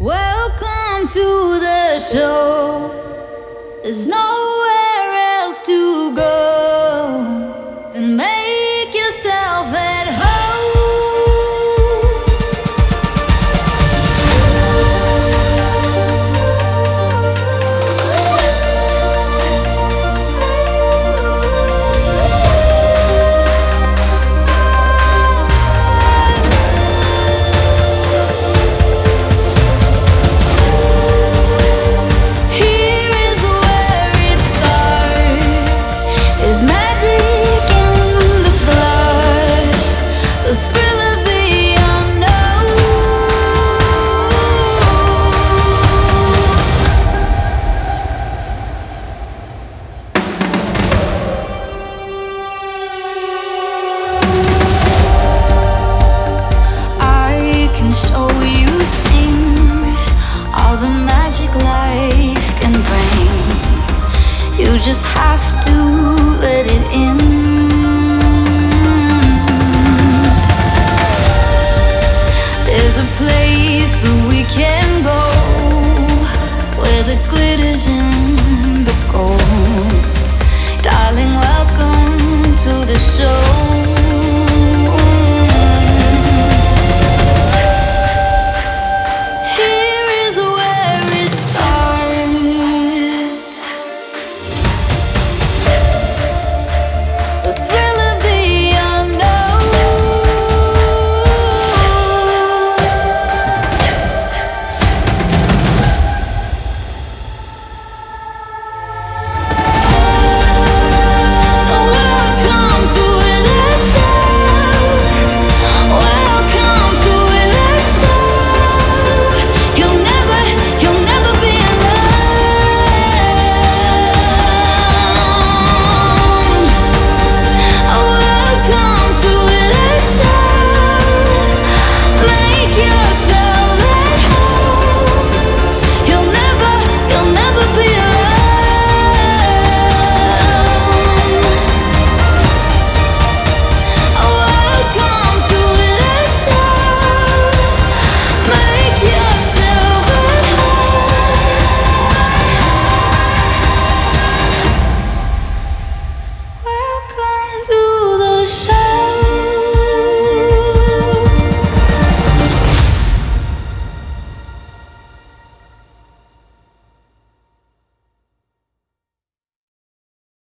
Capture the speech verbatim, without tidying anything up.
Welcome to the show. There's nowhere else to go. And make yourself at home. Show you things, all the magic life can bring. You just have to let it in. There's a place that we can go where the glitter's in